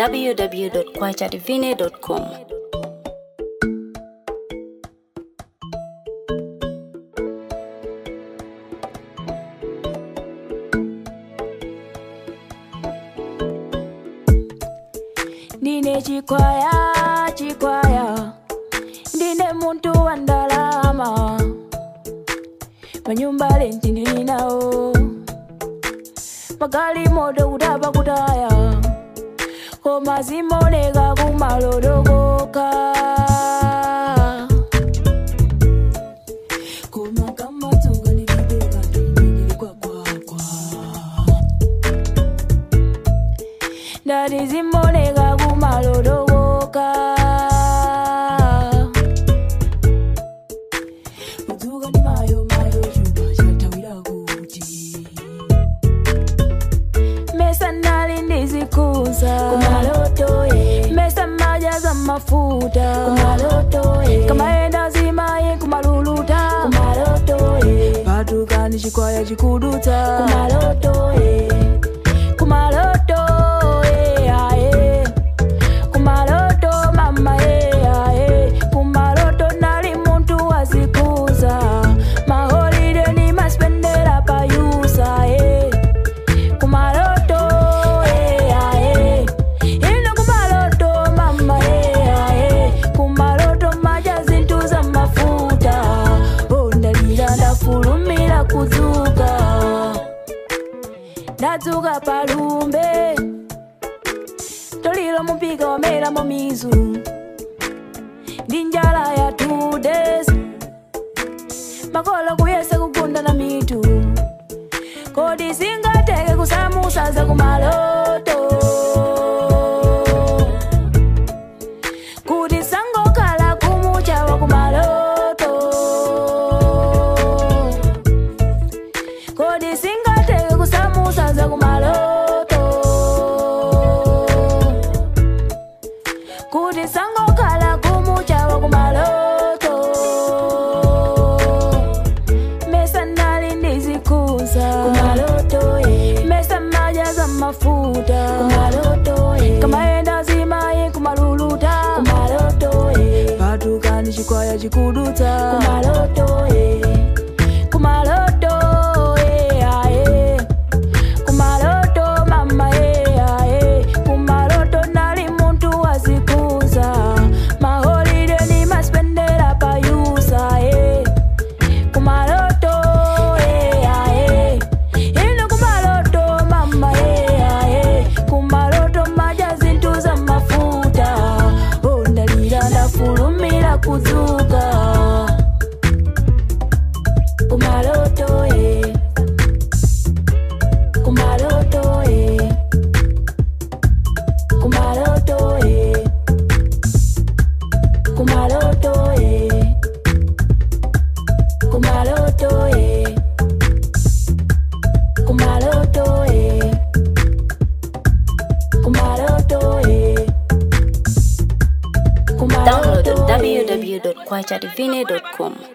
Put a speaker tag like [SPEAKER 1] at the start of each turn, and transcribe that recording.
[SPEAKER 1] www.kwachadivine.com.
[SPEAKER 2] Ndine chikwaya ndine muntu wa ndalama manyumba lenti ndininawo magali modo kutapa kutaya koma zimoneka kumalodokoka koma kamatsuka ndikibeka ndinili kwakwakwa ndati zimoneka kumalodokoka udzuka ndi mayo chuma chatawira kuti mesa nali ndizikuza kumaloto mesa majaza mafuta kumaloto kamaenda zimaye kumaluluta kumaloto patuka ndi chikwaya chikudutsa kumaloto kumaloto kumaloto mama kumaloto nali muntu wazikuza maholide ni maspendera payusa kumaloto ino kumaloto mama kumaloto maja zintu za mafuta ndalira ndafulumira kuzuka ndadzuka palumbe tolilo mupika wamera momizu ndi njala ya 2 days makolo kuyesa kugunda na mitu kodi singateke kusamusa za kumaloto kuti sangokhala kumuchawa kumaloto kodi singateke kusamusa za kumaloto kuti sangokhala kumuchawa kumaloto mesa nali ndizikuza kumaloto mesa majaza mafuta kumaloto kamaenda zimaye kumaluluta kumaloto patuka ndi chikwaya chikudutsa kumaloto kumaloto kumaloto mama kumaloto nali muntu wazikuza maholide ni maspendera payusa kumaloto ino kumaloto mama kumaloto maja zintu za mafuta ndalira ndafulumira kuzuka kumaloto kumaloto kumaloto kumaloto kumaloto kumaloto kumaloto
[SPEAKER 1] Download www.kwachadivine.com.